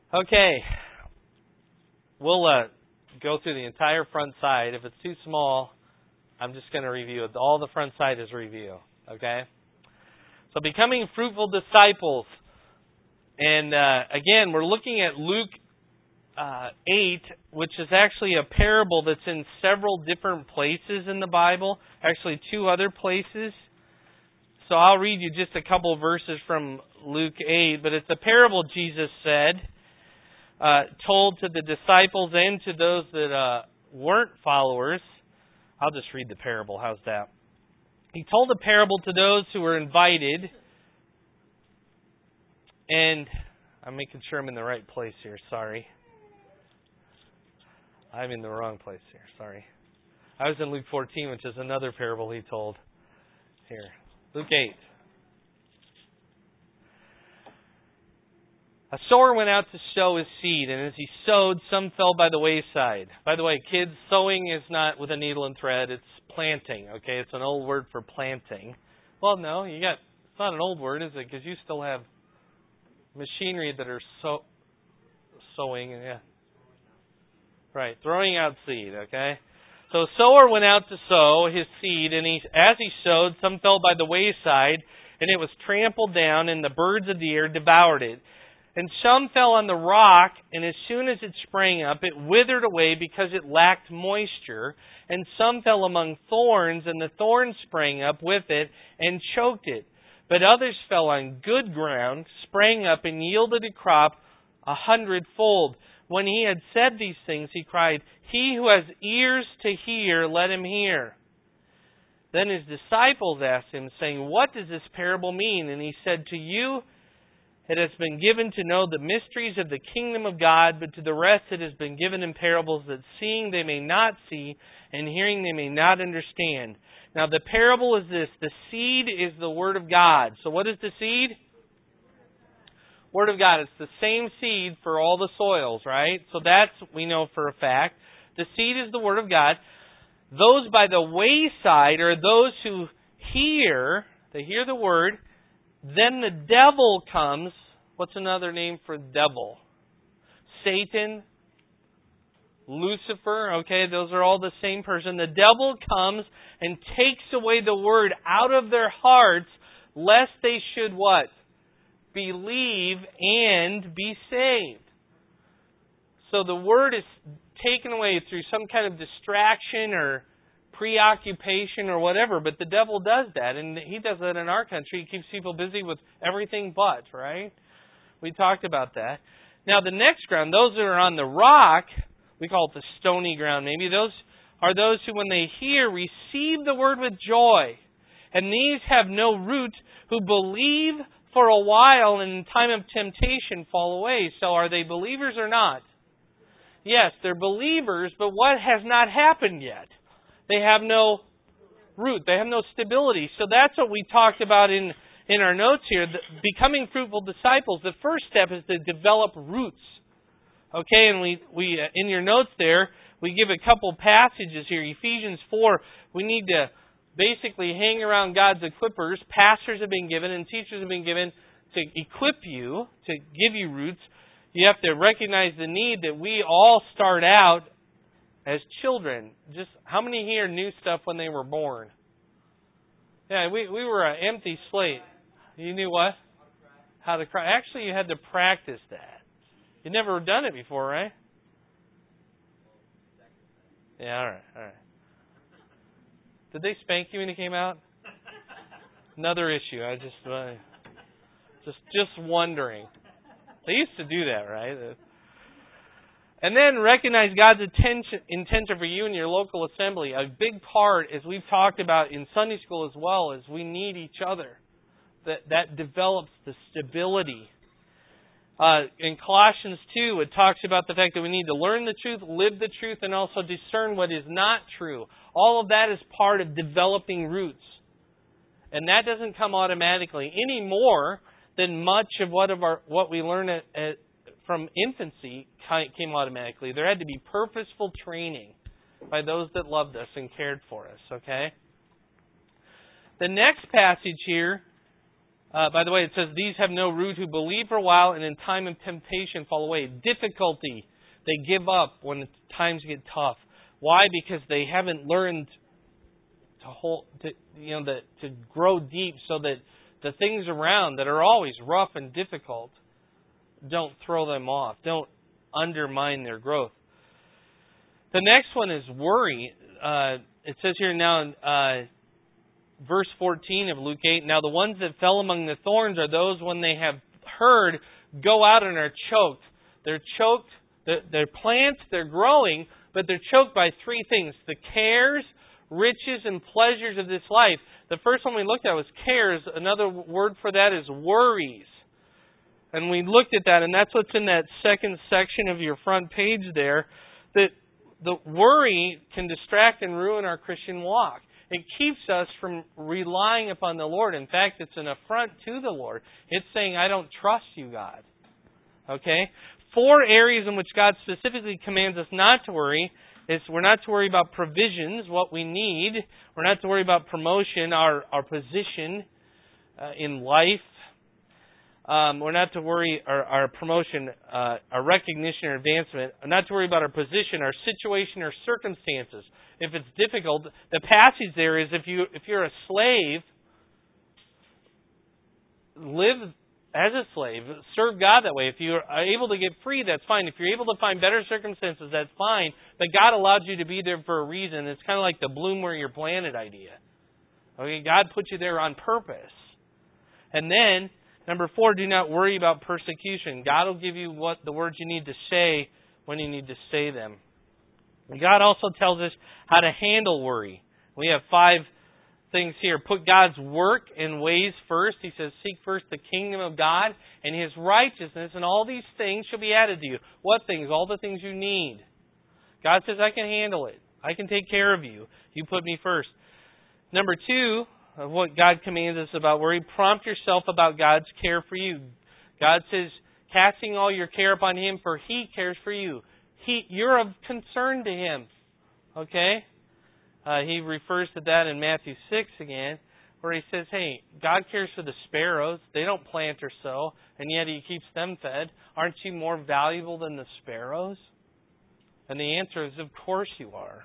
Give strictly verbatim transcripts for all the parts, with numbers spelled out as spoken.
Okay, we'll uh, go through the entire front side. If it's too small, I'm just going to review it. All the front side is review. Okay? So becoming fruitful disciples. And uh, again, we're looking at Luke uh, eight, which is actually a parable that's in several different places in the Bible. Actually, two other places. So I'll read you just a couple of verses from Luke eight. But it's a parable Jesus said. Uh, told to the disciples and to those that uh, weren't followers. I'll just read the parable. How's that? He told a parable to those who were invited. And I'm making sure I'm in the right place here. Sorry. I'm in the wrong place here. Sorry. I was in Luke fourteen, which is another parable he told. Here. Luke eight. A sower went out to sow his seed, and as he sowed, some fell by the wayside. By the way, kids, sowing is not with a needle and thread, it's planting, okay? It's an old word for planting. Well, no, you got, it's not an old word, is it? Because you still have machinery that are sow, sowing, yeah. Right, throwing out seed, okay? So a sower went out to sow his seed, and he, as he sowed, some fell by the wayside, and it was trampled down, and the birds of the air devoured it. And some fell on the rock, and as soon as it sprang up, it withered away because it lacked moisture. And some fell among thorns, and the thorns sprang up with it and choked it. But others fell on good ground, sprang up, and yielded a crop a hundredfold. When he had said these things, he cried, "He who has ears to hear, let him hear." Then his disciples asked him, saying, "What does this parable mean?" And he said, "To you it has been given to know the mysteries of the kingdom of God, but to the rest it has been given in parables, that seeing they may not see, and hearing they may not understand." Now the parable is this: the seed is the Word of God. So what is the seed? Word of God. It's the same seed for all the soils, right? So that's, we know for a fact. The seed is the Word of God. Those by the wayside are those who hear, they hear the Word. Then the devil comes. What's another name for devil? Satan, Lucifer. Okay, those are all the same person. The devil comes and takes away the word out of their hearts, lest they should what? Believe and be saved. So the word is taken away through some kind of distraction or preoccupation or whatever, but the devil does that, and he does that in our country. He keeps people busy with everything but, right? We talked about that. Now the next ground, those that are on the rock, we call it the stony ground maybe, those are those who when they hear, receive the word with joy. And these have no root, who believe for a while and in time of temptation fall away. So are they believers or not? Yes, they're believers, but what has not happened yet? They have no root. They have no stability. So that's what we talked about in, in our notes here. The, becoming fruitful disciples, the first step is to develop roots. Okay, and we, we uh, in your notes there, we give a couple passages here. Ephesians four, we need to basically hang around God's equippers. Pastors have been given and teachers have been given to equip you, to give you roots. You have to recognize the need that we all start out as children. Just how many here knew stuff when they were born? Yeah, we, we were an empty slate. You knew what? How to cry. Actually, you had to practice that. You'd never done it before, right? Yeah, all right, all right. Did they spank you when you came out? Another issue. I just, uh, just, just wondering. They used to do that, right? And then recognize God's attention, intention for you and your local assembly. A big part, as we've talked about in Sunday school as well, is we need each other. That that develops the stability. Uh, in Colossians two, it talks about the fact that we need to learn the truth, live the truth, and also discern what is not true. All of that is part of developing roots. And that doesn't come automatically any more than much of what of our what we learn at, at from infancy came automatically. There had to be purposeful training by those that loved us and cared for us, okay? The next passage here Uh, by the way, it says, these have no root who believe for a while and in time of temptation fall away. Difficulty, they give up when times get tough. Why? Because they haven't learned to hold, to, you know, the, to grow deep, so that the things around that are always rough and difficult don't throw them off, don't undermine their growth. The next one is worry. Uh, it says here now in uh, verse fourteen of Luke eight, now the ones that fell among the thorns are those when they have heard go out and are choked. They're choked, they're, they're plants, they're growing, but they're choked by three things: the cares, riches, and pleasures of this life. The first one we looked at was cares. Another word for that is worries. And we looked at that, and that's what's in that second section of your front page there, that the worry can distract and ruin our Christian walk. It keeps us from relying upon the Lord. In fact, it's an affront to the Lord. It's saying, I don't trust you, God. Okay? Four areas in which God specifically commands us not to worry. Is we're not to worry about provisions, what we need. We're not to worry about promotion, our, our position uh, in life. Um, we're not to worry our, our promotion, uh, our recognition or advancement. We're not to worry about our position, our situation, or circumstances. If it's difficult, the passage there is if you if you're a slave, live as a slave, serve God that way. If you are able to get free, that's fine. If you're able to find better circumstances, that's fine. But God allowed you to be there for a reason. It's kind of like the bloom where you're planted idea. Okay, God put you there on purpose. And then, number four, do not worry about persecution. God will give you what the words you need to say when you need to say them. And God also tells us how to handle worry. We have five things here. Put God's work and ways first. He says, seek first the kingdom of God and His righteousness, and all these things shall be added to you. What things? All the things you need. God says, I can handle it. I can take care of you. You put me first. Number two, of what God commands us about worry, prompt yourself about God's care for you. God says, casting all your care upon Him, for He cares for you. He, you're of concern to Him. Okay? Uh, he refers to that in Matthew six again, where He says, hey, God cares for the sparrows. They don't plant or sow, and yet He keeps them fed. Aren't you more valuable than the sparrows? And the answer is, of course you are.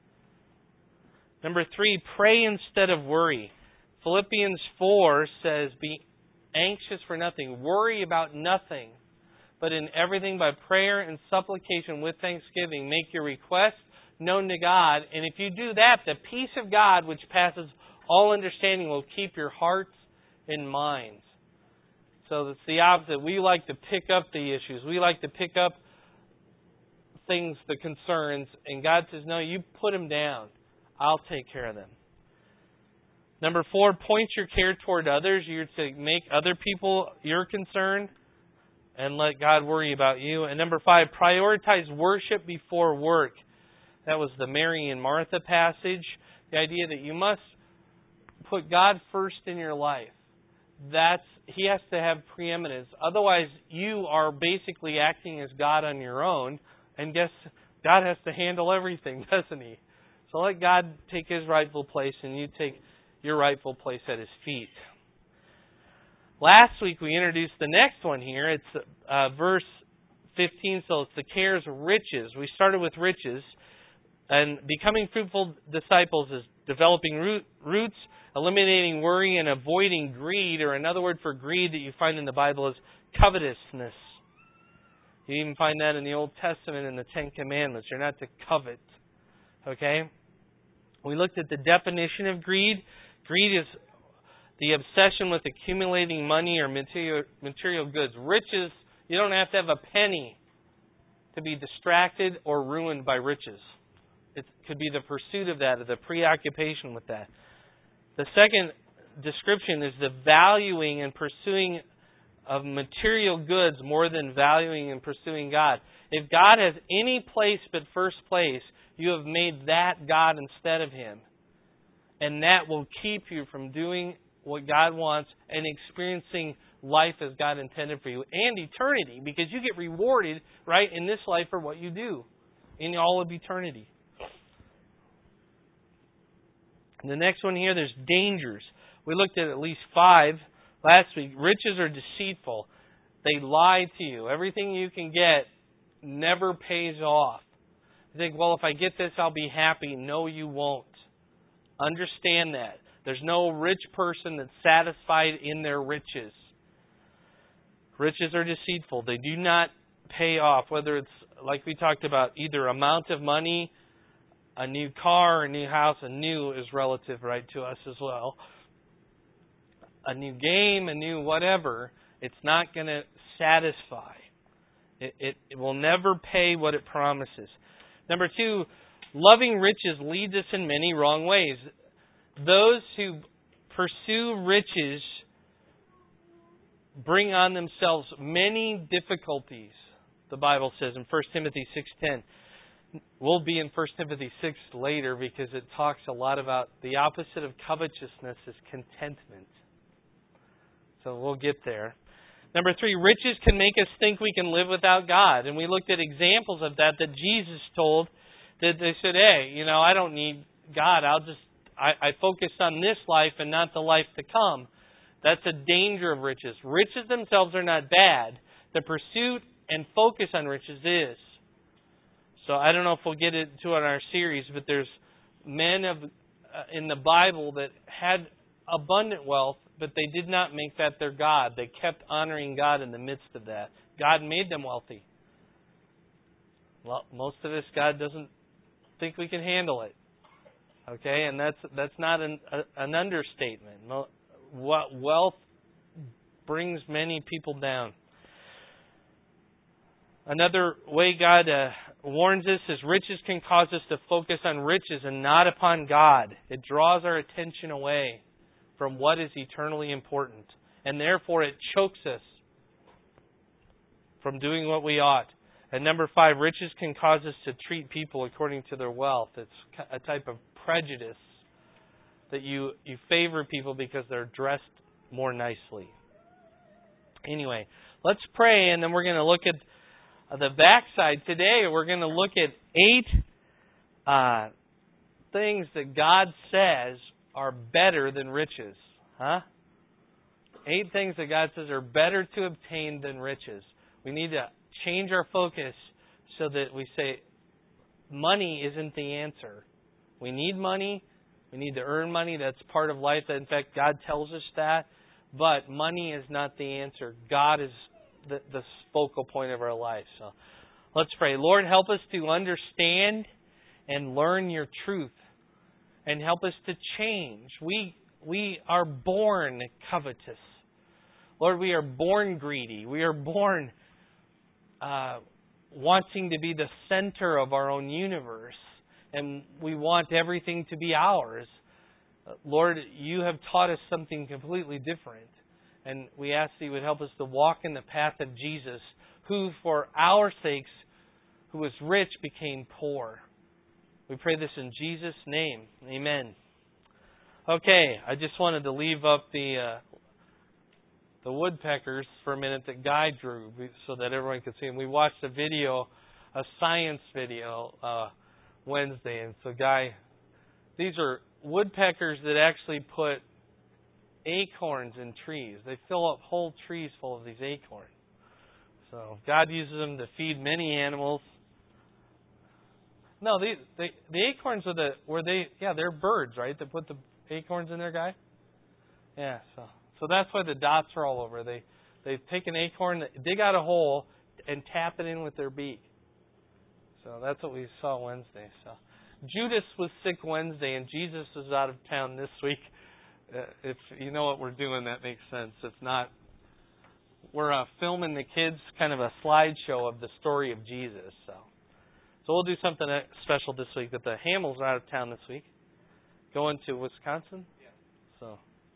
Number three, pray instead of worry. Philippians four says, be anxious for nothing. Worry about nothing. But in everything by prayer and supplication with thanksgiving, make your requests known to God. And if you do that, the peace of God, which passes all understanding, will keep your hearts and minds. So it's the opposite. We like to pick up the issues. We like to pick up things, the concerns. And God says, no, you put them down. I'll take care of them. Number four, point your care toward others. You're to make other people your concern and let God worry about you. And number five, prioritize worship before work. That was the Mary and Martha passage. The idea that you must put God first in your life. That's He has to have preeminence. Otherwise, you are basically acting as God on your own. And guess God has to handle everything, doesn't He? So let God take His rightful place and you take your rightful place at His feet. Last week we introduced the next one here. It's uh, verse fifteen, so it's the cares of riches. We started with riches. And becoming fruitful disciples is developing root, roots, eliminating worry, and avoiding greed, or another word for greed that you find in the Bible is covetousness. You even find that in the Old Testament in the Ten Commandments. You're not to covet. Okay? We looked at the definition of greed. Greed is the obsession with accumulating money or material, material goods. Riches, you don't have to have a penny to be distracted or ruined by riches. It could be the pursuit of that or the preoccupation with that. The second description is the valuing and pursuing of material goods more than valuing and pursuing God. If God has any place but first place, you have made that God instead of Him. And that will keep you from doing what God wants and experiencing life as God intended for you and eternity, because you get rewarded right in this life for what you do in all of eternity. The next one here, there's dangers. We looked at at least five last week, riches are deceitful. They lie to you. Everything you can get never pays off. You think, well, if I get this, I'll be happy. No, you won't. Understand that. There's no rich person that's satisfied in their riches. Riches are deceitful. They do not pay off, whether it's, like we talked about, either amount of money, a new car, a new house. A new is relative, right, to us as well. A new game, a new whatever. It's not going to satisfy. It, it, it will never pay what it promises. Number two, loving riches leads us in many wrong ways. Those who pursue riches bring on themselves many difficulties, the Bible says in First Timothy six ten. We'll be in First Timothy six later because it talks a lot about the opposite of covetousness is contentment. So we'll get there. Number three, riches can make us think we can live without God. And we looked at examples of that that Jesus told, that they said, hey, you know, I don't need God. I'll just, I, I focus on this life and not the life to come. That's a danger of riches. Riches themselves are not bad. The pursuit and focus on riches is. So I don't know if we'll get into it in our series, but there's men of uh, in the Bible that had abundant wealth, but they did not make that their God. They kept honoring God in the midst of that. God made them wealthy. Well, most of us, God doesn't think we can handle it. Okay, and that's that's not an a, an understatement. What wealth brings many people down. Another way God uh, warns us is riches can cause us to focus on riches and not upon God. It draws our attention away from what is eternally important. And therefore it chokes us from doing what we ought. And number five, riches can cause us to treat people according to their wealth. It's a type of prejudice that you, you favor people because they're dressed more nicely. Anyway, let's pray and then we're going to look at the backside. Today we're going to look at eight uh, things that God says are better than riches. Huh? Eight things that God says are better to obtain than riches. We need to change our focus so that we say money isn't the answer. We need money. We need to earn money. That's part of life. In fact, God tells us that. But money is not the answer. God is the, the focal point of our life. So let's pray. Lord, help us to understand and learn your truth. And help us to change. We we are born covetous. Lord, we are born greedy. We are born uh, wanting to be the center of our own universe. And we want everything to be ours. Uh, Lord, you have taught us something completely different. And we ask that you would help us to walk in the path of Jesus, who for our sakes, who was rich, became poor. We pray this in Jesus' name. Amen. Okay, I just wanted to leave up the uh, the woodpeckers for a minute that Guy drew so that everyone could see them. We watched a video, a science video, uh, Wednesday. And so Guy, these are woodpeckers that actually put acorns in trees. They fill up whole trees full of these acorns. So God uses them to feed many animals. No, they, they, the acorns are the where they yeah they're birds, right? That put the acorns in there, Guy. Yeah, so so that's why the dots are all over. They they take an acorn, dig out a hole, and tap it in with their beak. So that's what we saw Wednesday. So Judas was sick Wednesday, and Jesus was out of town this week. Uh, if you know what we're doing, that makes sense. If not, we're uh, filming the kids kind of a slideshow of the story of Jesus. So. So we'll do something special this week. But the Hamels are out of town this week. Going to Wisconsin? Yeah. So.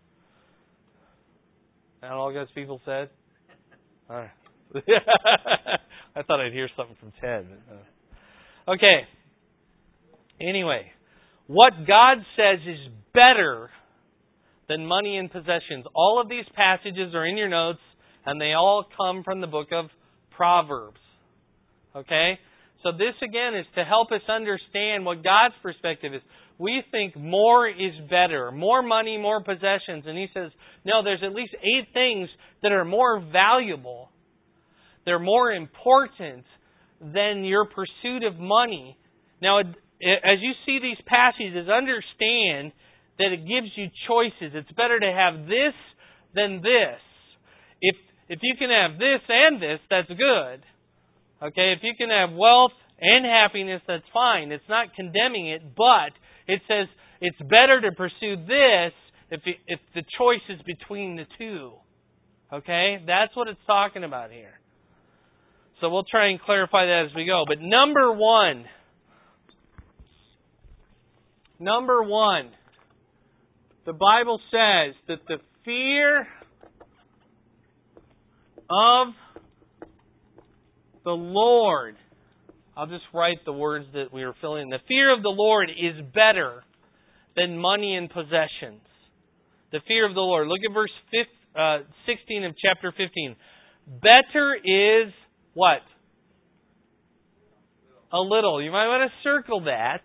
And all God's people said? All right. I thought I'd hear something from Ted. But, uh. Okay. Anyway. What God says is better than money and possessions. All of these passages are in your notes. And they all come from the book of Proverbs. Okay? So this, again, is to help us understand what God's perspective is. We think more is better. More money, more possessions. And He says, no, there's at least eight things that are more valuable. They're more important than your pursuit of money. Now, as you see these passages, understand that it gives you choices. It's better to have this than this. If if you can have this and this, that's good. Okay, if you can have wealth and happiness, that's fine. It's not condemning it, but it says it's better to pursue this if it, if the choice is between the two. Okay, that's what it's talking about here. So we'll try and clarify that as we go. But number one, number one, the Bible says that the fear of the Lord, I'll just write the words that we were filling in. The fear of the Lord is better than money and possessions. The fear of the Lord. Look at verse sixteen of chapter fifteen. Better is what? A little. You might want to circle that.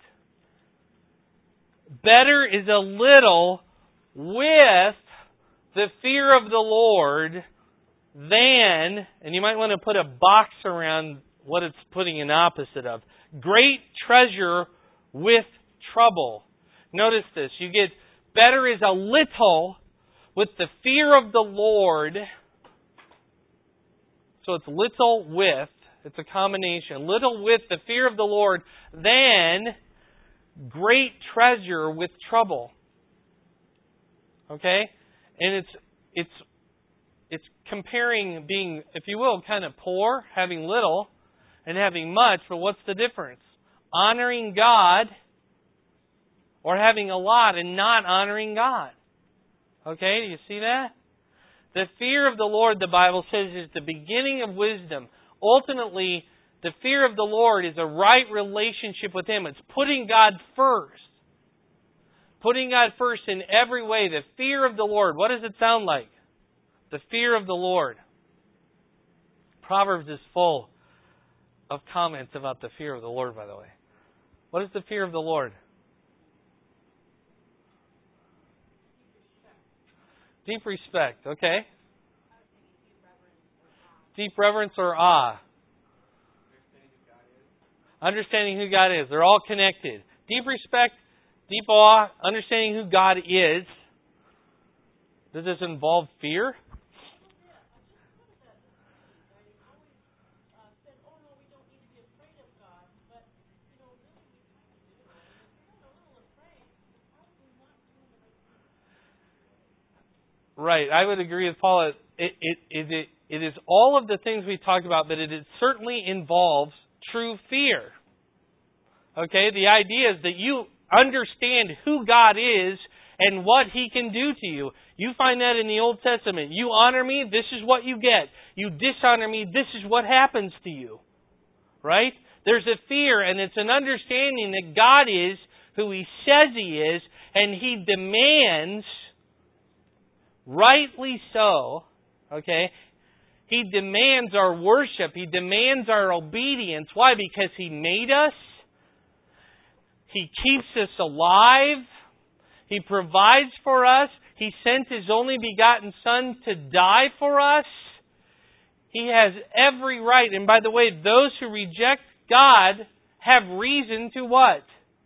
Better is a little with the fear of the Lord than, and you might want to put a box around what it's putting an opposite of, great treasure with trouble. Notice this. You get better is a little with the fear of the Lord. So it's little with, it's a combination, little with the fear of the Lord than great treasure with trouble. Okay? And it's it's it's comparing being, if you will, kind of poor, having little, and having much, but what's the difference? Honoring God or having a lot and not honoring God. Okay, do you see that? The fear of the Lord, the Bible says, is the beginning of wisdom. Ultimately, the fear of the Lord is a right relationship with Him. It's putting God first. Putting God first in every way. The fear of the Lord. What does it sound like? The fear of the Lord. Proverbs is full of comments about the fear of the Lord, by the way. What is the fear of the Lord? Deep respect, okay? Deep reverence or awe. Understanding who God is. They're all connected. Deep respect, deep awe, understanding who God is. Does this involve fear? Right, I would agree with Paul. It, it, it, it is all of the things we talked about, but it, it certainly involves true fear. Okay, the idea is that you understand who God is and what He can do to you. You find that in the Old Testament. You honor me, this is what you get. You dishonor me, this is what happens to you. Right? There's a fear, and it's an understanding that God is who He says He is, and He demands, rightly so, okay, He demands our worship. He demands our obedience. Why? Because He made us. He keeps us alive. He provides for us. He sent His only begotten Son to die for us. He has every right. And by the way, those who reject God have reason to what?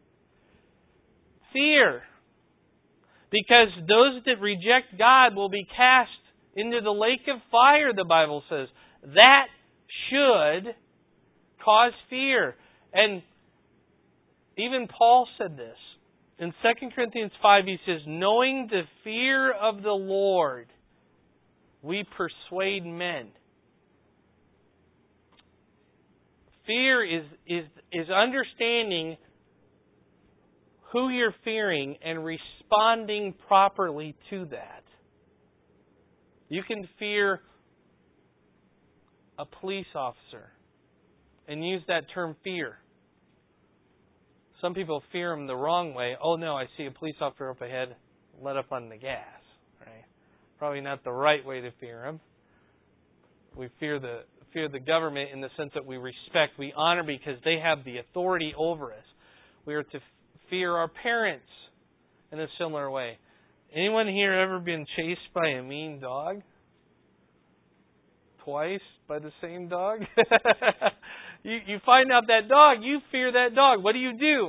Fear. Because those that reject God will be cast into the lake of fire, the Bible says. That should cause fear. And even Paul said this. In Second Corinthians five, he says, knowing the fear of the Lord, we persuade men. Fear is, is, is understanding who you're fearing and responding properly to that. You can fear a police officer and use that term fear. Some people fear him the wrong way. Oh no, I see a police officer up ahead, let up on the gas. Right? Probably not the right way to fear him. We fear the fear the government in the sense that we respect, we honor because they have the authority over us. We are to fear our parents in a similar way. Anyone here ever been chased by a mean dog? Twice by the same dog? you, you find out that dog, you fear that dog. What do you do?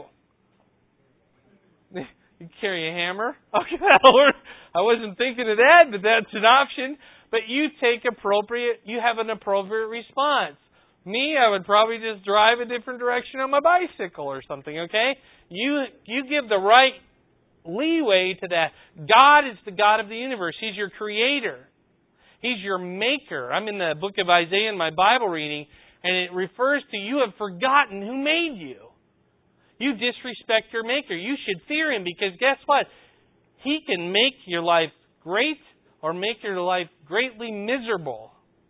You carry a hammer? Okay, I wasn't thinking of that, but that's an option. But you take appropriate, you have an appropriate response. Me, I would probably just drive a different direction on my bicycle or something, okay? You you give the right leeway to that. God is the God of the universe. He's your creator. He's your maker. I'm in the book of Isaiah in my Bible reading, and it refers to you have forgotten who made you. You disrespect your maker. You should fear him because guess what? He can make your life great or make your life greatly miserable.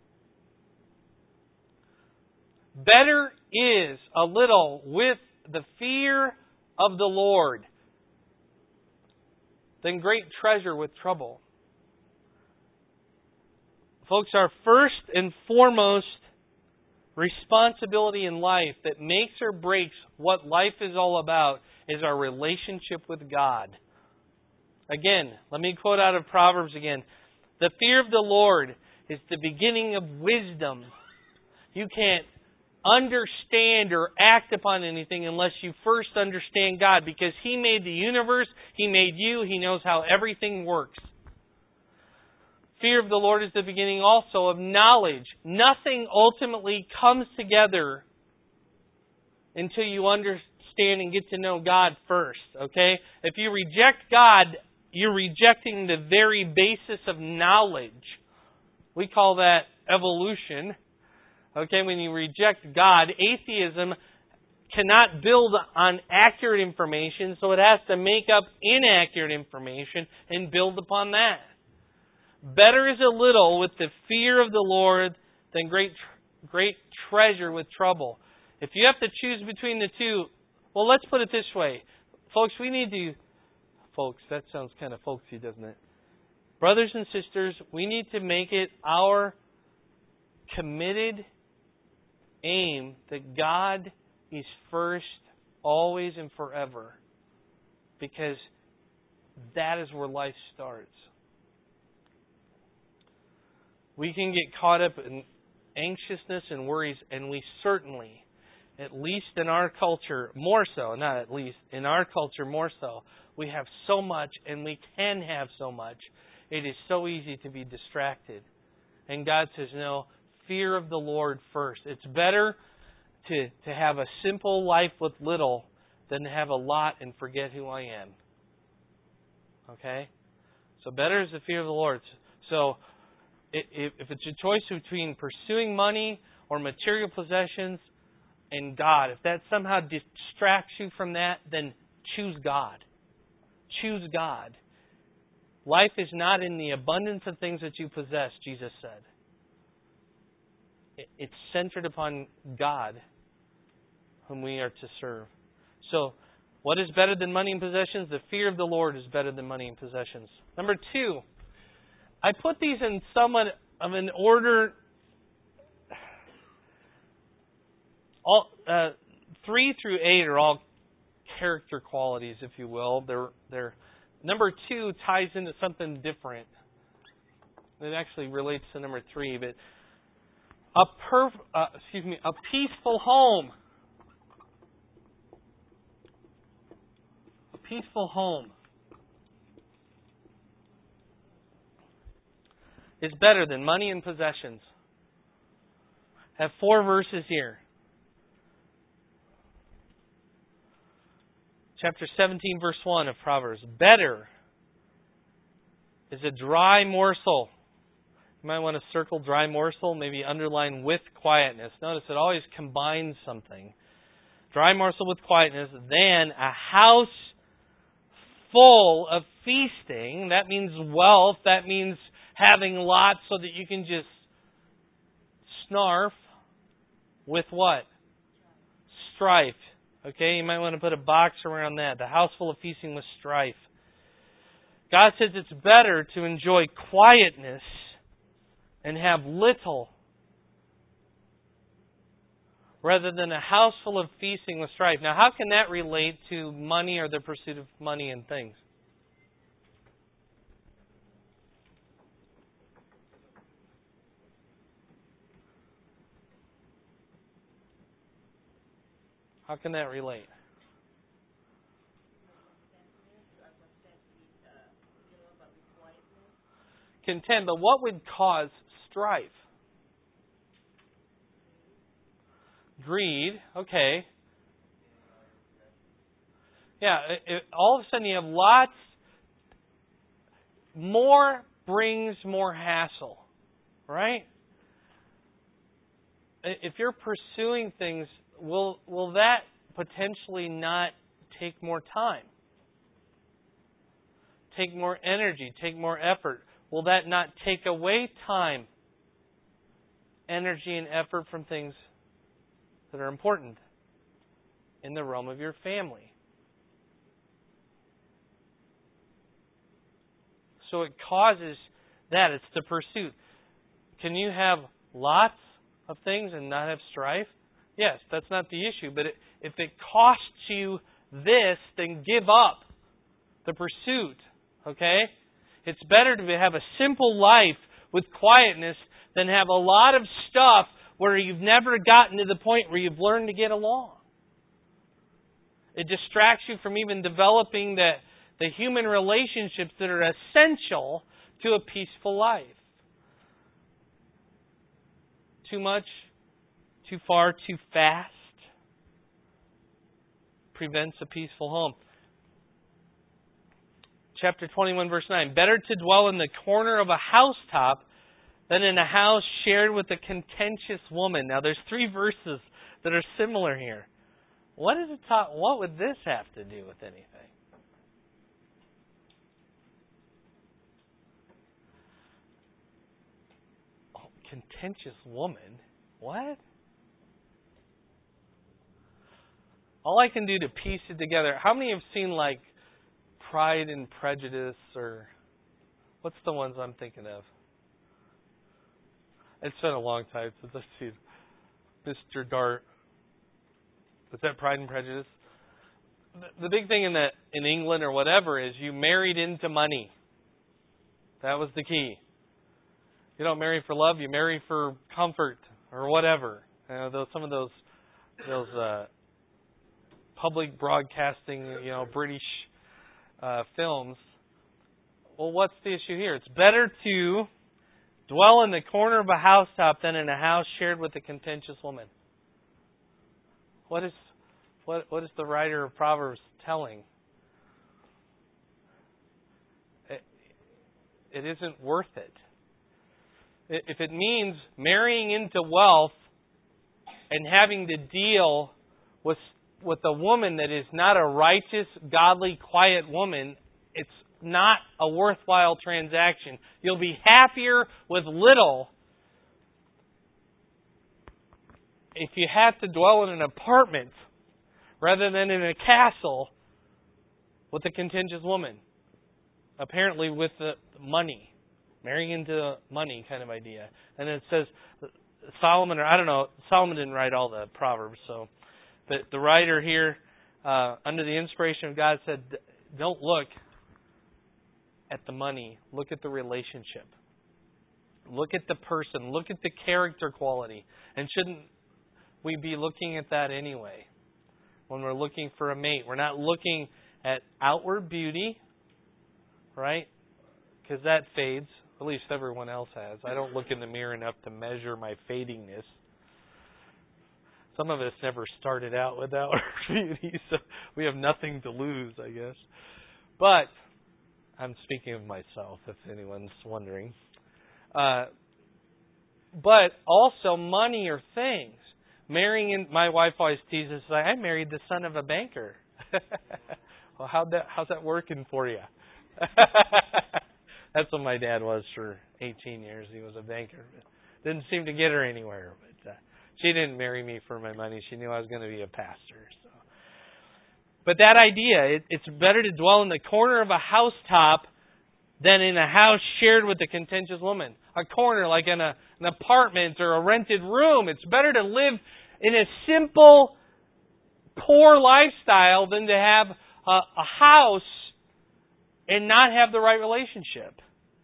Better is a little with the fear of the Lord than great treasure with trouble. Folks, our first and foremost responsibility in life that makes or breaks what life is all about is our relationship with God. Again, let me quote out of Proverbs again. The fear of the Lord is the beginning of wisdom. You can't understand or act upon anything unless you first understand God, because He made the universe, He made you, He knows how everything works. Fear of the Lord is the beginning also of knowledge. Nothing ultimately comes together until you understand and get to know God first. Okay? If you reject God, you're rejecting the very basis of knowledge. We call that evolution. Okay, when you reject God, atheism cannot build on accurate information, so it has to make up inaccurate information and build upon that. Better is a little with the fear of the Lord than great great treasure with trouble. If you have to choose between the two, well, let's put it this way. Folks, we need to... Folks, that sounds kind of folksy, doesn't it? Brothers and sisters, we need to make it our committed aim that God is first, always and forever. Because that is where life starts. We can get caught up in anxiousness and worries, and we certainly, at least in our culture, more so, not at least, in our culture more so, we have so much and we can have so much. It is so easy to be distracted. And God says, no, fear of the Lord first. It's better to, to have a simple life with little than to have a lot and forget who I am. Okay? So better is the fear of the Lord. So if, if it's a choice between pursuing money or material possessions and God, if that somehow distracts you from that, then choose God. Choose God. Life is not in the abundance of things that you possess, Jesus said. It's centered upon God, whom we are to serve. So, what is better than money and possessions? The fear of the Lord is better than money and possessions. Number two, I put these in somewhat of an order. All uh, three through eight are all character qualities, if you will. They're they're number two ties into something different. It actually relates to number three, but a perf, uh, excuse me, a peaceful home. A peaceful home is better than money and possessions. I have four verses here. Chapter seventeen, verse one of Proverbs. Better is a dry morsel. You might want to circle dry morsel, maybe underline with quietness. Notice it always combines something. Dry morsel with quietness, than a house full of feasting. That means wealth. That means having lots so that you can just snarf with what? Strife. Okay, you might want to put a box around that. The house full of feasting with strife. God says it's better to enjoy quietness and have little rather than a house full of feasting with strife. Now, how can that relate to money or the pursuit of money and things? How can that relate? Content, but what would cause strife? Greed, okay. Yeah, it, all of a sudden you have lots. More brings more hassle, right? If you're pursuing things, will will that potentially not take more time? Take more energy, take more effort? Will that not take away time, energy, and effort from things that are important in the realm of your family? So it causes that. It's the pursuit. Can you have lots of things and not have strife? Yes, that's not the issue. But it, if it costs you this, then give up the pursuit. Okay? It's better to have a simple life with quietness than have a lot of stuff where you've never gotten to the point where you've learned to get along. It distracts you from even developing the, the human relationships that are essential to a peaceful life. Too much, too far, too fast prevents a peaceful home. Chapter twenty-one, verse nine. Better to dwell in the corner of a housetop than in a house shared with a contentious woman. Now, there's three verses that are similar here. What is it talk, what would this have to do with anything? Oh, contentious woman? What? All I can do to piece it together, how many have seen like Pride and Prejudice, or what's the ones I'm thinking of? It's been a long time since I've seen Mister Dart. Was that Pride and Prejudice? The big thing in that in England or whatever is you married into money. That was the key. You don't marry for love, you marry for comfort or whatever. You know, those some of those those uh, public broadcasting, you know, British uh, films. Well, what's the issue here? It's better to dwell in the corner of a housetop than in a house shared with a contentious woman. What is what what is the writer of Proverbs telling? It, it isn't worth it. If it means marrying into wealth and having to deal with with a woman that is not a righteous, godly, quiet woman, it's not a worthwhile transaction. You'll be happier with little if you have to dwell in an apartment rather than in a castle with a contentious woman. Apparently with the money. Marrying into money kind of idea. And it says Solomon, or I don't know, Solomon didn't write all the Proverbs, so but the writer here, uh, under the inspiration of God, said, don't look at the money. Look at the relationship. Look at the person. Look at the character quality. And shouldn't we be looking at that anyway? When we're looking for a mate. We're not looking at outward beauty, right? Because that fades. At least everyone else has. I don't look in the mirror enough to measure my fadingness. Some of us never started out with outward beauty, so we have nothing to lose, I guess. But I'm speaking of myself, if anyone's wondering. Uh, but also money or things. Marrying in, my wife always teases, like, I married the son of a banker. Well, how'd that, how's that working for you? That's what my dad was for eighteen years. He was a banker. Didn't seem to get her anywhere. But uh, she didn't marry me for my money. She knew I was going to be a pastor. So, but that idea, it, it's better to dwell in the corner of a housetop than in a house shared with a contentious woman. A corner, like in a, an apartment or a rented room. It's better to live in a simple, poor lifestyle than to have a, a house and not have the right relationship.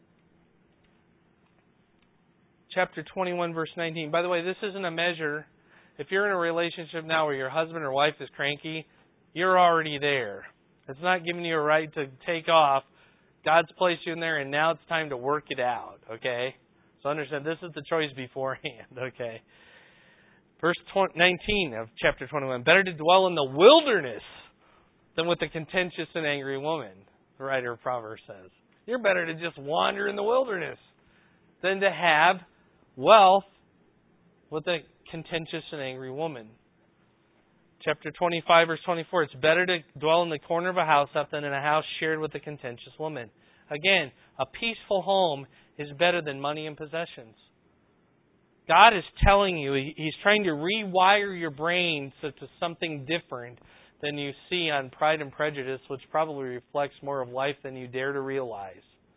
Chapter twenty-one, verse nineteen. By the way, this isn't a measure. If you're in a relationship now where your husband or wife is cranky, you're already there. It's not giving you a right to take off. God's placed you in there, and now it's time to work it out, okay? So understand, this is the choice beforehand, okay? Verse nineteen of chapter twenty-one. Better to dwell in the wilderness than with a contentious and angry woman, the writer of Proverbs says. You're better to just wander in the wilderness than to have wealth with a contentious and angry woman. Chapter twenty-five, verse twenty-four. It's better to dwell in the corner of a house than in a house shared with a contentious woman. Again, a peaceful home is better than money and possessions. God is telling you, He's trying to rewire your brain so to something different than you see on Pride and Prejudice, which probably reflects more of life than you dare to realize.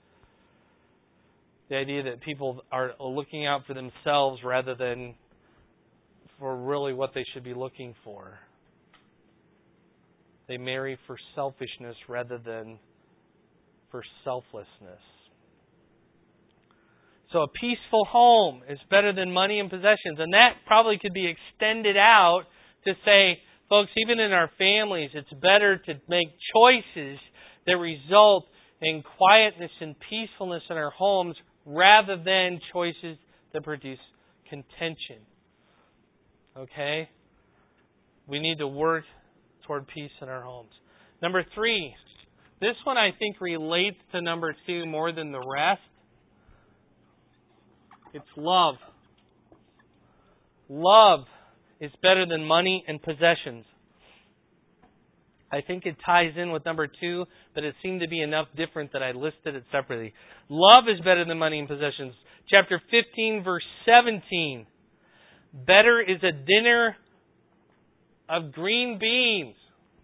The idea that people are looking out for themselves rather than for really what they should be looking for. They marry for selfishness rather than for selflessness. So a peaceful home is better than money and possessions. And that probably could be extended out to say, folks, even in our families, it's better to make choices that result in quietness and peacefulness in our homes rather than choices that produce contention. Okay? We need to work toward peace in our homes. Number three, this one I think relates to number two more than the rest. It's love. Love is better than money and possessions. I think it ties in with number two, but it seemed to be enough different that I listed it separately. Love is better than money and possessions. Chapter fifteen, verse seventeen. Better is a dinner of green beans,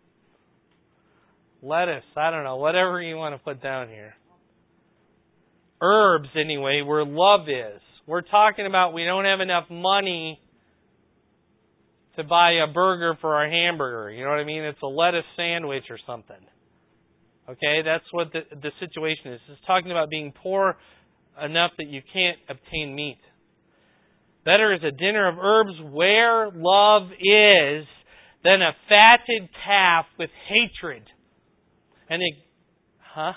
lettuce, I don't know, whatever you want to put down here. Herbs, anyway, where love is. We're talking about we don't have enough money to buy a burger for our hamburger. You know what I mean? It's a lettuce sandwich or something. Okay, that's what the, the situation is. It's talking about being poor enough that you can't obtain meat. Better is a dinner of herbs where love is than a fatted calf with hatred. And it, huh?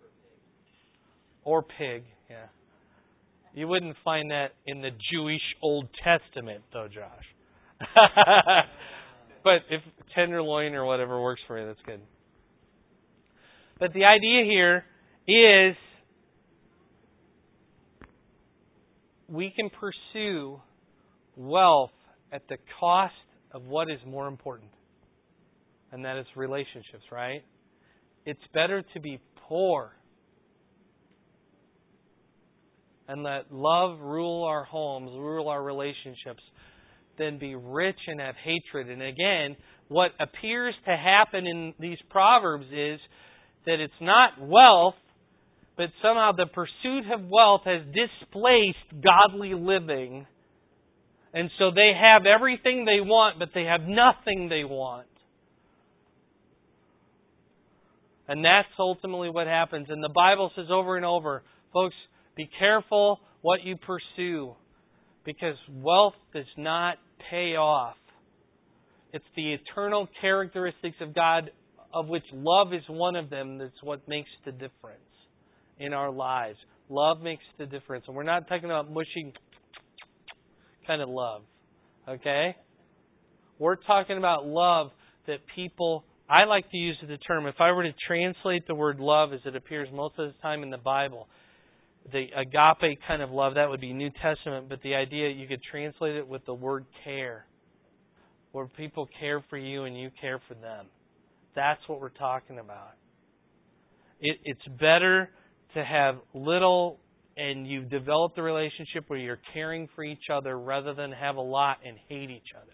Or pig, yeah. You wouldn't find that in the Jewish Old Testament, though, Josh. But if tenderloin or whatever works for you, that's good. But the idea here is we can pursue wealth at the cost of what is more important. And that is relationships, right? It's better to be poor and let love rule our homes, rule our relationships, than be rich and have hatred. And again, what appears to happen in these Proverbs is that it's not wealth, but somehow the pursuit of wealth has displaced godly living. And so they have everything they want, but they have nothing they want. And that's ultimately what happens. And the Bible says over and over, folks, be careful what you pursue, because wealth does not pay off. It's the eternal characteristics of God, of which love is one of them, that's what makes the difference in our lives. Love makes the difference. And we're not talking about mushy kind of love. Okay? We're talking about love that people, I like to use the term, if I were to translate the word love as it appears most of the time in the Bible, the agape kind of love, that would be New Testament, but the idea, you could translate it with the word care, where people care for you and you care for them. That's what we're talking about. It, it's better to have little and you've developed a relationship where you're caring for each other rather than have a lot and hate each other.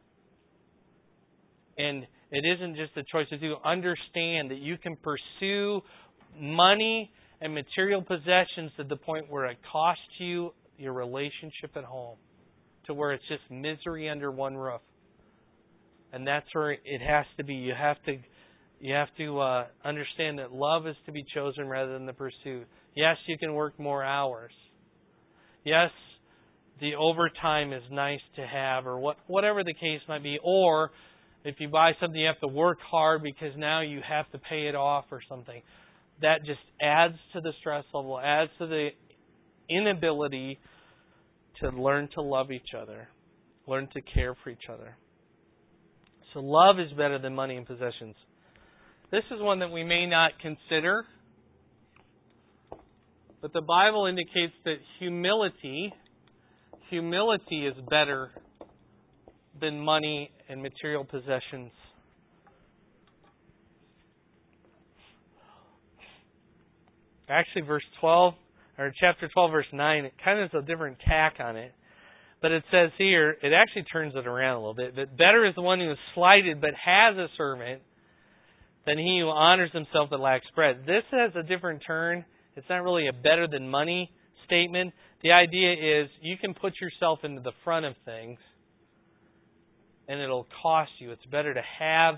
And it isn't just a choice to do. Understand that you can pursue money and material possessions to the point where it costs you your relationship at home, to where it's just misery under one roof. And that's where it has to be. You have to you have to uh, understand that love is to be chosen rather than the pursuit. Yes, you can work more hours. Yes, the overtime is nice to have, or what, whatever the case might be. Or if you buy something, you have to work hard because now you have to pay it off or something. That just adds to the stress level, adds to the inability to learn to love each other, learn to care for each other. So love is better than money and possessions. This is one that we may not consider, but the Bible indicates that humility, humility is better than money and material possessions. Actually, verse twelve, or chapter twelve, verse nine, it kind of has a different tack on it. But it says here, it actually turns it around a little bit. But better is the one who is slighted but has a servant than he who honors himself but lacks bread. This has a different turn. It's not really a better than money statement. The idea is you can put yourself into the front of things and it'll cost you. It's better to have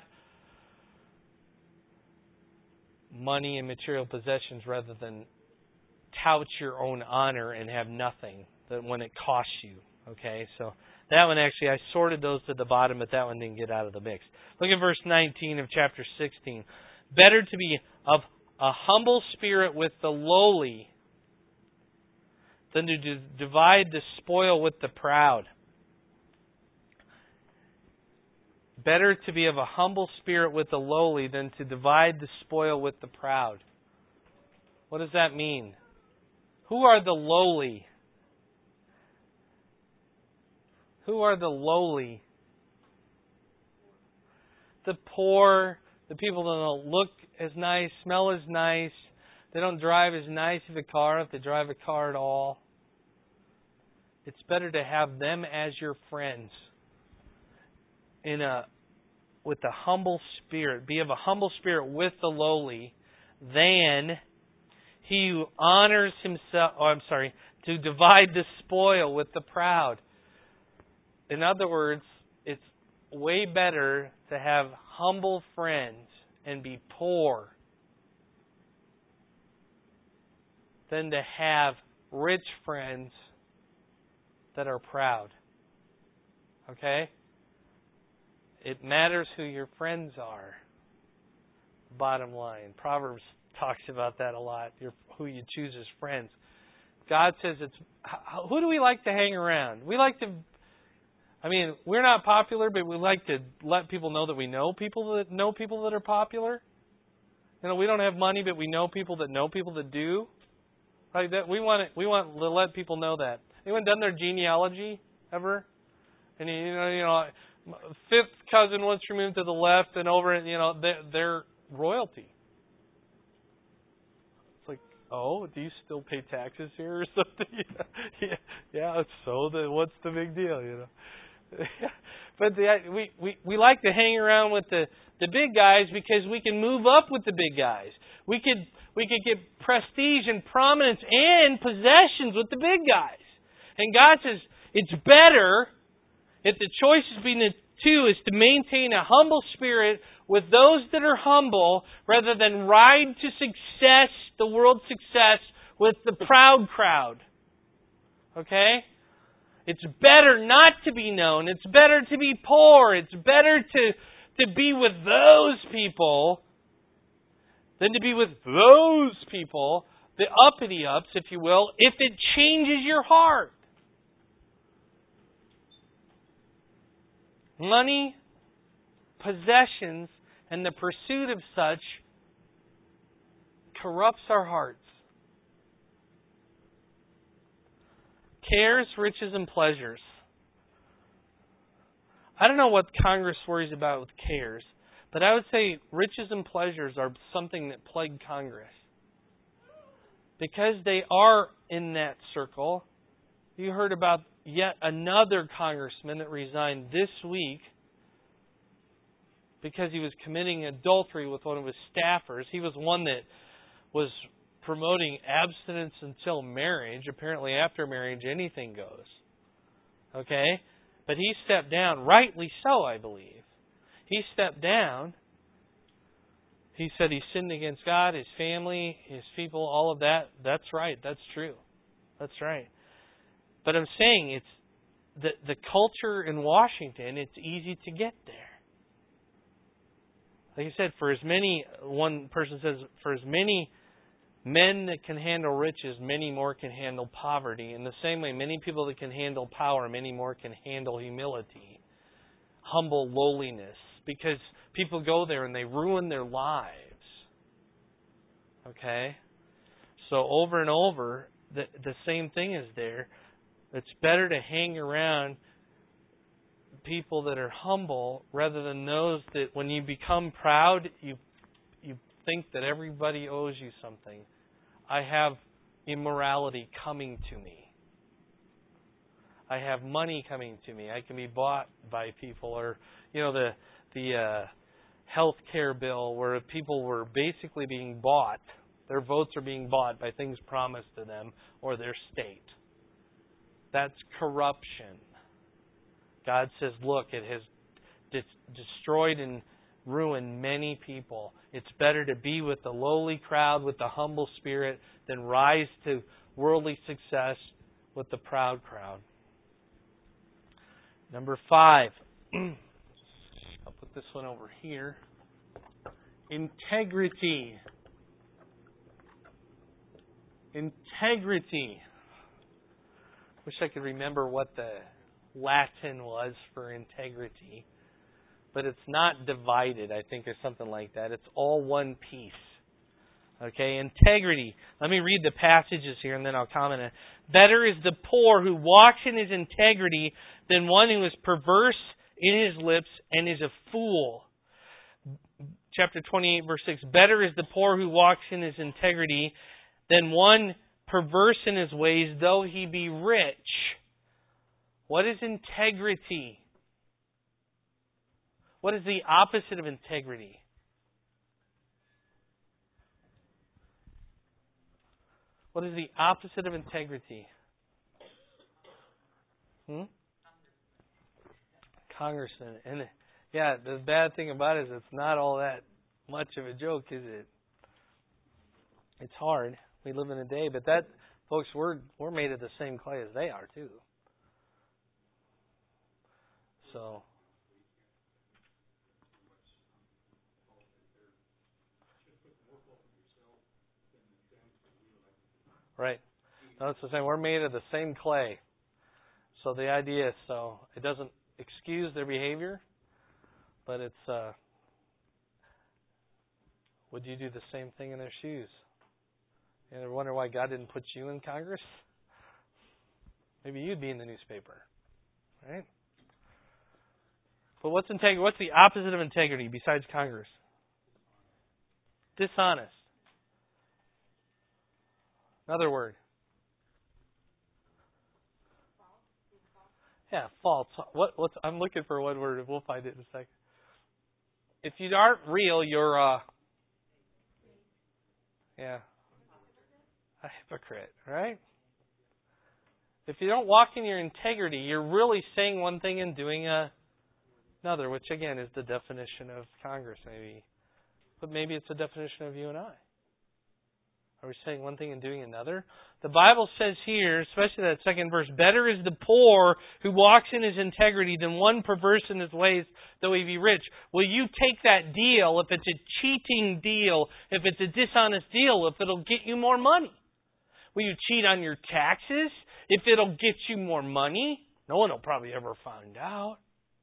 money and material possessions rather than tout your own honor and have nothing when it costs you. Okay, so that one actually, I sorted those to the bottom, but that one didn't get out of the mix. Look at verse nineteen of chapter sixteen. Better to be of a humble spirit with the lowly than to d- divide the spoil with the proud. Better to be of a humble spirit with the lowly than to divide the spoil with the proud. What does that mean? Who are the lowly? Who are the lowly? The poor, the people that don't look as nice, smell as nice, they don't drive as nice of a car if they drive a car at all. It's better to have them as your friends in a with a humble spirit. Be of a humble spirit with the lowly than he who honors himself, oh, I'm sorry, to divide the spoil with the proud. In other words, it's way better to have humble friends and be poor than to have rich friends that are proud. Okay? It matters who your friends are. Bottom line. Proverbs talks about that a lot. Your, who you choose as friends. God says it's... Who do we like to hang around? We like to... I mean, we're not popular, but we like to let people know that we know people that know people that are popular. You know, we don't have money, but we know people that know people that do. Like that, we want it, we want to let people know that. Anyone done their genealogy ever? And you know, you know, fifth cousin once removed to the left and over, you know, they're, they're royalty. It's like, oh, do you still pay taxes here or something? yeah, yeah. So the, what's the big deal? You know. But the, we, we, we like to hang around with the, the big guys because we can move up with the big guys. We could we could get prestige and prominence and possessions with the big guys. And God says it's better if the choice between the two is to maintain a humble spirit with those that are humble rather than ride to success, the world's success, with the proud crowd. Okay? It's better not to be known. It's better to be poor. It's better to, to be with those people than to be with those people, the uppity-ups, if you will, if it changes your heart. Money, possessions, and the pursuit of such corrupts our hearts. Cares, riches, and pleasures. I don't know what Congress worries about with cares, but I would say riches and pleasures are something that plague Congress. Because they are in that circle, you heard about yet another congressman that resigned this week because he was committing adultery with one of his staffers. He was one that was promoting abstinence until marriage. Apparently after marriage anything goes. Okay? But he stepped down, rightly so, I believe. He stepped down. He said he sinned against God, His family, His people, all of that. That's right. That's true. That's right. But I'm saying it's the the culture in Washington, it's easy to get there. Like I said, for as many, one person says, for as many men that can handle riches, many more can handle poverty. In the same way, many people that can handle power, many more can handle humility, humble lowliness. Because people go there and they ruin their lives. Okay? So over and over, the, the same thing is there. It's better to hang around people that are humble rather than those that when you become proud, you you think that everybody owes you something. I have immorality coming to me. I have money coming to me. I can be bought by people. Or, you know, the the uh, health care bill where people were basically being bought. Their votes are being bought by things promised to them or their state. That's corruption. God says, look, it has de- destroyed and ruined many people. It's better to be with the lowly crowd, with the humble spirit, than rise to worldly success with the proud crowd. Number five. I'll put this one over here. Integrity. Integrity. Wish I could remember what the Latin was for integrity. But it's not divided, I think, or something like that. It's all one piece. Okay, integrity. Let me read the passages here and then I'll comment on it. Better is the poor who walks in his integrity than one who is perverse in his lips and is a fool. Chapter twenty-eight, verse six. Better is the poor who walks in his integrity than one perverse in his ways, though he be rich. What is integrity? What is the opposite of integrity? What is the opposite of integrity? Hmm? Congressman. And yeah, the bad thing about it is it's not all that much of a joke, is it? It's hard. We live in a day, but that, folks, we're we're made of the same clay as they are too. So, right. No, it's the same. We're made of the same clay. So the idea is, so it doesn't excuse their behavior, but it's, uh, would you do the same thing in their shoes? You ever wonder why God didn't put you in Congress? Maybe you'd be in the newspaper, right? But what's integrity? What's the opposite of integrity besides Congress? Dishonest. Another word. Yeah, false. What? What's? I'm looking for one word. We'll find it in a second. If you aren't real, you're uh, yeah, a hypocrite, right? If you don't walk in your integrity, you're really saying one thing and doing a, another, which again is the definition of Congress, maybe. But maybe it's a definition of you and I. Are we saying one thing and doing another? The Bible says here, especially that second verse, better is the poor who walks in his integrity than one perverse in his ways, though he be rich. Will you take that deal if it's a cheating deal, if it's a dishonest deal, if it'll get you more money? Will you cheat on your taxes if it'll get you more money? No one will probably ever find out.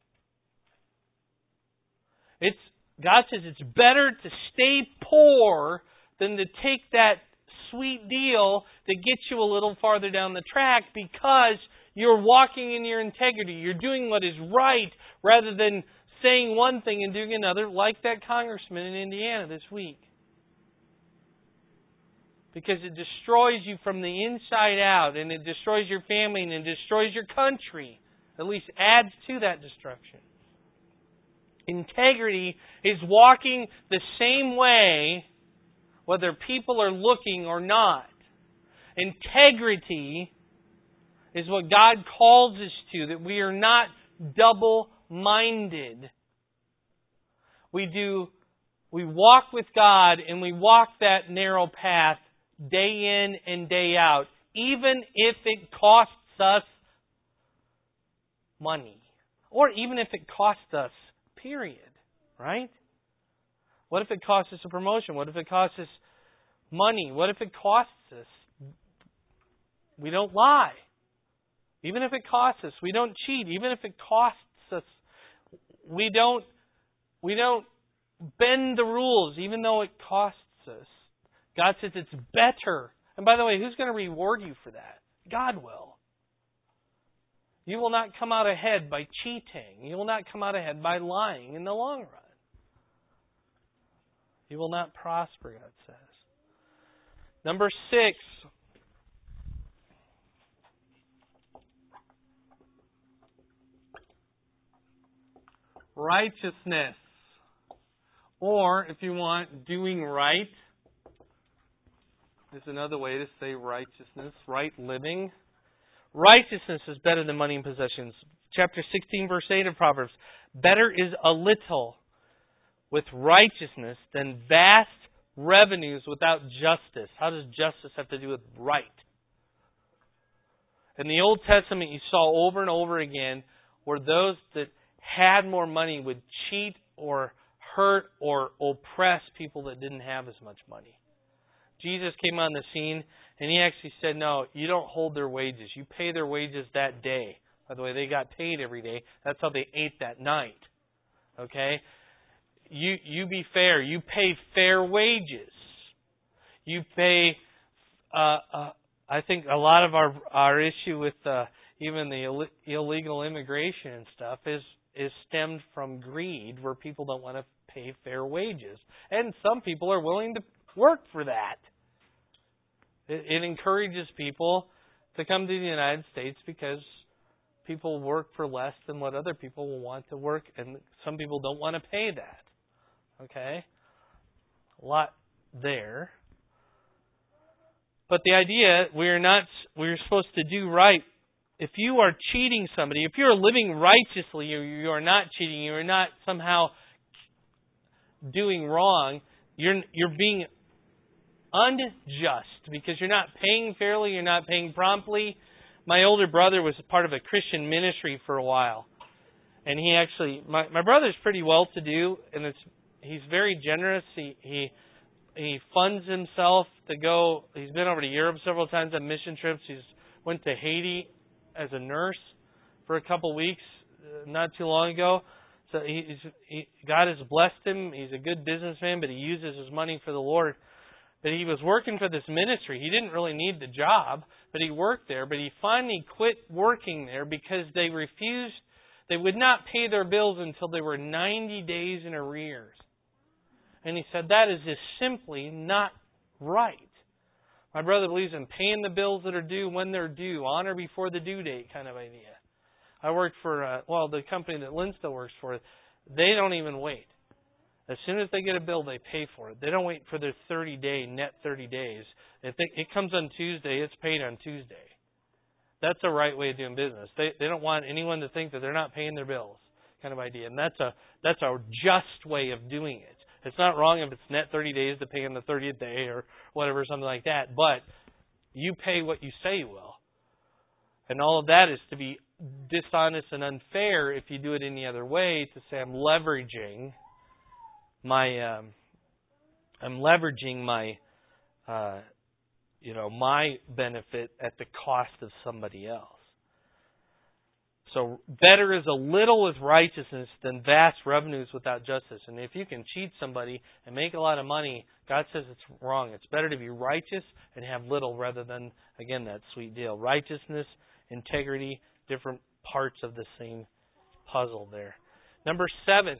It's God says it's better to stay poor than to take that sweet deal that gets you a little farther down the track because you're walking in your integrity. You're doing what is right rather than saying one thing and doing another, like that congressman in Indiana this week. Because it destroys you from the inside out, and it destroys your family, and it destroys your country. At least adds to that destruction. Integrity is walking the same way whether people are looking or not. Integrity is what God calls us to, that we are not double-minded. We do, we walk with God and we walk that narrow path day in and day out, even if it costs us money. Or even if it costs us, period. Right? What if it costs us a promotion? What if it costs us money? What if it costs us? We don't lie. Even if it costs us, we don't cheat. Even if it costs us, we don't we don't bend the rules, even though it costs us. God says it's better. And by the way, who's going to reward you for that? God will. You will not come out ahead by cheating. You will not come out ahead by lying in the long run. You will not prosper, God says. Number six. Righteousness. Or, if you want, doing right. Is another way to say righteousness. Right living. Righteousness is better than money and possessions. Chapter sixteen, verse eight of Proverbs. Better is a little with righteousness than vast revenues without justice. How does justice have to do with right? In the Old Testament, you saw over and over again where those that had more money would cheat or hurt or oppress people that didn't have as much money. Jesus came on the scene and He actually said, no, you don't hold their wages. You pay their wages that day. By the way, they got paid every day. That's how they ate that night. Okay? You you be fair. You pay fair wages. You pay, uh, uh, I think a lot of our our issue with uh, even the Ill- illegal immigration and stuff is is stemmed from greed, where people don't want to pay fair wages. And some people are willing to work for that. It, it encourages people to come to the United States because people work for less than what other people will want to work, and some people don't want to pay that. Okay? A lot there. But the idea, we're not, we're supposed to do right. If you are cheating somebody, if you're living righteously, you, you are not cheating, you are not somehow doing wrong, you're you're being unjust because you're not paying fairly, you're not paying promptly. My older brother was part of a Christian ministry for a while. And he actually, my, my brother's pretty well-to-do, and it's he's very generous. He, he he funds himself to go. He's been over to Europe several times on mission trips. He's went to Haiti as a nurse for a couple weeks uh, not too long ago. So he's, he, God has blessed him. He's a good businessman, but he uses his money for the Lord. But he was working for this ministry. He didn't really need the job, but he worked there. But he finally quit working there because they refused. They would not pay their bills until they were ninety days in arrears. And he said, that is just simply not right. My brother believes in paying the bills that are due when they're due, on or before the due date kind of idea. I work for, uh, well, the company that Lynn still works for, they don't even wait. As soon as they get a bill, they pay for it. They don't wait for their thirty-day, net thirty days. If they, it comes on Tuesday, it's paid on Tuesday. That's a right way of doing business. They they don't want anyone to think that they're not paying their bills, kind of idea. And that's a that's a just way of doing it. It's not wrong if it's net thirty days to pay on the thirtieth day or whatever, something like that. But you pay what you say you will. And all of that is to be dishonest and unfair if you do it any other way, to say I'm leveraging my um, I'm leveraging my uh, you know my benefit at the cost of somebody else. So better is a little with righteousness than vast revenues without justice. And if you can cheat somebody and make a lot of money, God says it's wrong. It's better to be righteous and have little rather than, again, that sweet deal. Righteousness, integrity, different parts of the same puzzle there. Number seven.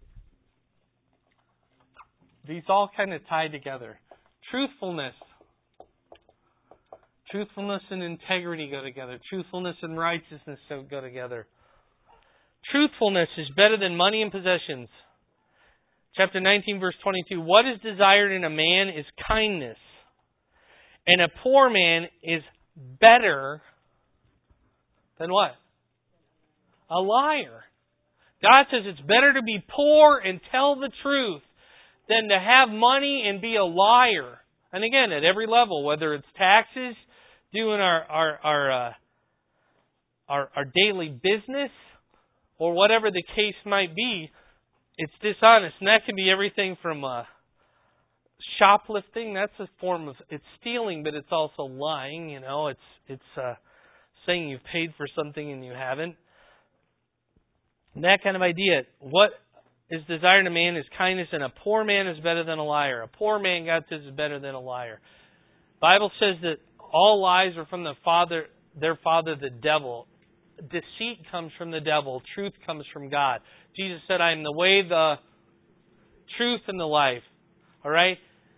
These all kind of tie together. Truthfulness. Truthfulness and integrity go together. Truthfulness and righteousness go together. Truthfulness is better than money and possessions. Chapter nineteen, verse twenty-two. What is desired in a man is kindness, and a poor man is better than what? A liar. God says it's better to be poor and tell the truth than to have money and be a liar. And again, at every level, whether it's taxes, doing our our our uh, our, our daily business, or whatever the case might be, it's dishonest. And that can be everything from uh, shoplifting. That's a form of, it's stealing, but it's also lying. You know, it's it's uh, saying you've paid for something and you haven't. And that kind of idea. What is desired in a man is kindness, and a poor man is better than a liar. A poor man, God says, is better than a liar. The Bible says that all lies are from the father, their father, the devil. Deceit comes from the devil. Truth comes from God. Jesus said, I am the way, the truth, and the life. All right?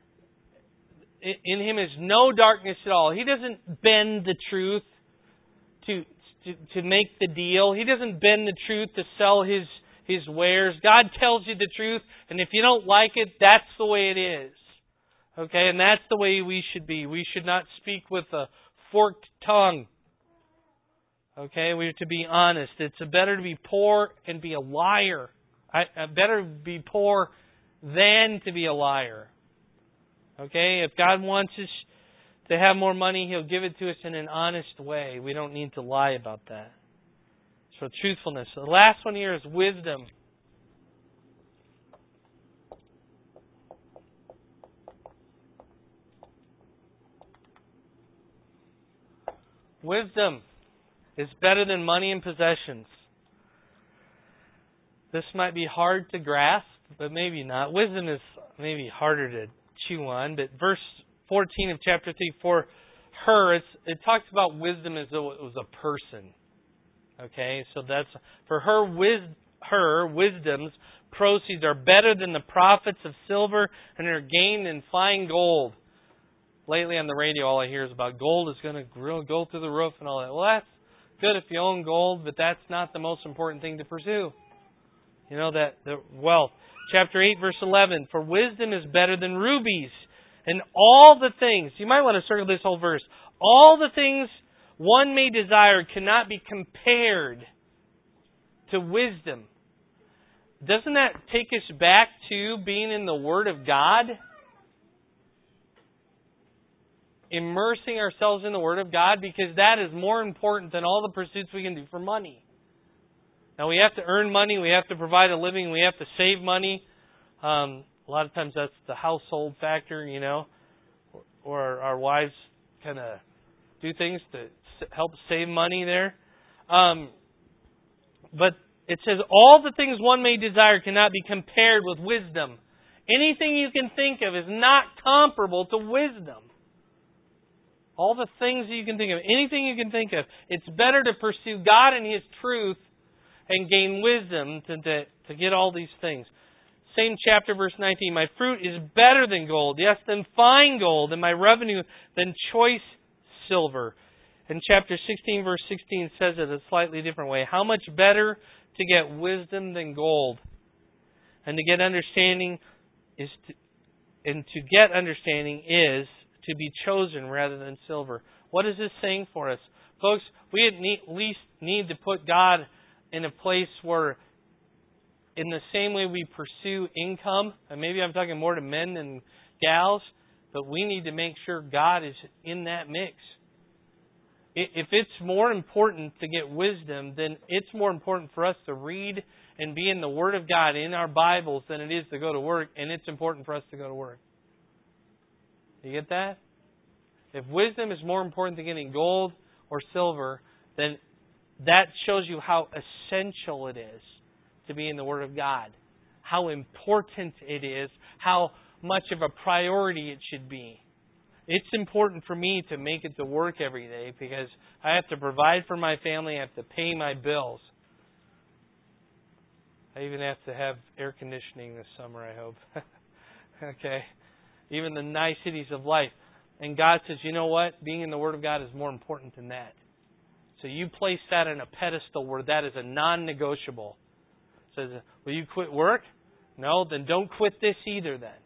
In Him is no darkness at all. He doesn't bend the truth to, to, to make the deal. He doesn't bend the truth to sell His, His wares. God tells you the truth, and if you don't like it, that's the way it is. Okay? And that's the way we should be. We should not speak with a forked tongue. Okay, we have to be honest. It's better to be poor and be a liar. I, I better be poor than to be a liar. Okay, if God wants us to have more money, He'll give it to us in an honest way. We don't need to lie about that. So truthfulness. The last one here is wisdom. Wisdom is better than money and possessions. This might be hard to grasp, but maybe not. Wisdom is maybe harder to chew on, but verse fourteen of chapter three, for her, it's, it talks about wisdom as though it was a person. Okay, so that's, for her, wis, her wisdom's proceeds are better than the profits of silver, and her gain than fine gold. Lately on the radio, all I hear is about gold is going to go through the roof and all that. Well, that's good if you own gold, but that's not the most important thing to pursue. You know, that the wealth. Chapter eight, verse eleven, for wisdom is better than rubies, and all the things, you might want to circle this whole verse, all the things one may desire cannot be compared to wisdom. Doesn't that take us back to being in the Word of God? Immersing ourselves in the Word of God, because that is more important than all the pursuits we can do for money. Now, we have to earn money, we have to provide a living, we have to save money. Um, a lot of times that's the household factor, you know, or our wives kind of do things to help save money there. Um, but it says, all the things one may desire cannot be compared with wisdom. Anything you can think of is not comparable to wisdom. All the things that you can think of, anything you can think of, it's better to pursue God and His truth and gain wisdom to, to, to get all these things. Same chapter, verse nineteen, my fruit is better than gold, yes, than fine gold, and my revenue than choice silver. And chapter sixteen, verse sixteen says it a slightly different way. How much better to get wisdom than gold? And to get understanding is to, and to get understanding is to be chosen rather than silver. What is this saying for us? Folks, we at least need to put God in a place where, in the same way we pursue income, and maybe I'm talking more to men than gals, but we need to make sure God is in that mix. If it's more important to get wisdom, then it's more important for us to read and be in the Word of God in our Bibles than it is to go to work, and it's important for us to go to work. You get that? If wisdom is more important than getting gold or silver, then that shows you how essential it is to be in the Word of God. How important it is. How much of a priority it should be. It's important for me to make it to work every day because I have to provide for my family. I have to pay my bills. I even have to have air conditioning this summer, I hope. Okay. Even the niceties of life. And God says, you know what? Being in the Word of God is more important than that. So you place that on a pedestal where that is a non-negotiable. It says, will you quit work? No, then don't quit this either then.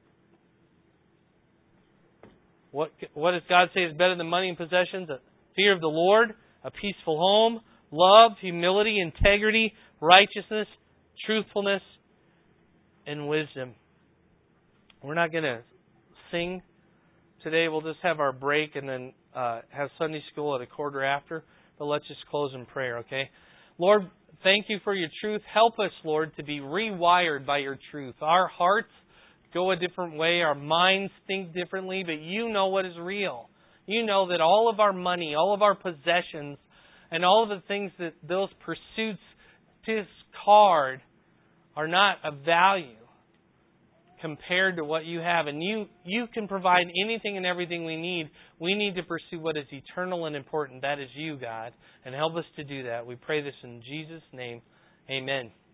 What, what does God say is better than money and possessions? A fear of the Lord, a peaceful home, love, humility, integrity, righteousness, truthfulness, and wisdom. We're not going to sing today. We'll just have our break and then uh, have Sunday school at a quarter after. But let's just close in prayer, okay? Lord, thank you for your truth. Help us, Lord, to be rewired by your truth. Our hearts go a different way. Our minds think differently, but you know what is real. You know that all of our money, all of our possessions, and all of the things that those pursuits discard are not of value compared to what you have. And you, you can provide anything and everything we need. We need to pursue what is eternal and important. That is you, God. And help us to do that. We pray this in Jesus' name. Amen.